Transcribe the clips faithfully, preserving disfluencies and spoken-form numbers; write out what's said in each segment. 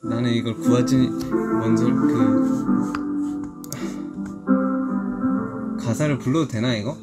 나는 이걸 구하지 뭔 소리 그 가사를 불러도 되나 이거?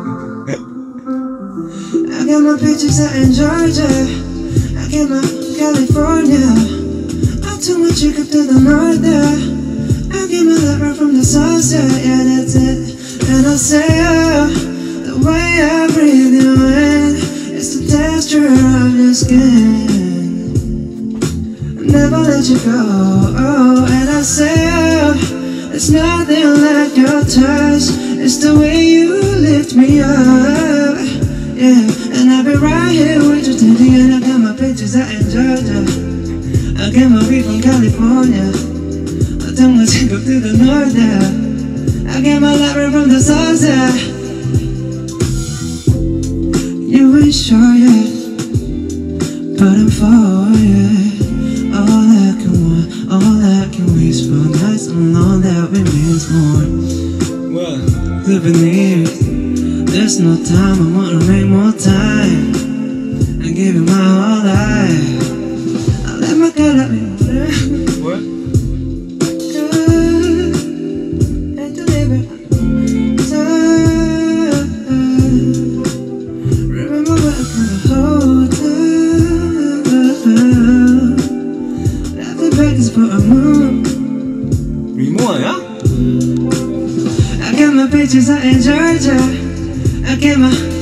I got my pictures out in Georgia. I got my California. I took my chick up to the north there. I get my love right from the sunset. Yeah, that's it. And I say, oh, the way I breathe you in, it's the texture of your skin. I never let you go. Oh, and I say, oh, it's nothing like your touch. It's the way you lift me up. Yeah, and I'll be right here with you till the end. I got my pictures out in Georgia. I got my weed from California. I took my chick up to the north there. I got my light right from the sunset. You ain't sure yet, but I'm for it. All I can want, all I can wish for. Nights alone that we miss more. 뭐야? Souvenirs. There's no time, I wanna make more time and give you my whole life. I let my girl let me 뭐야? good and deliver. So remember when I could hold you. After breakfast for a move. 리모아야? I got my pictures out in Georgia. I get my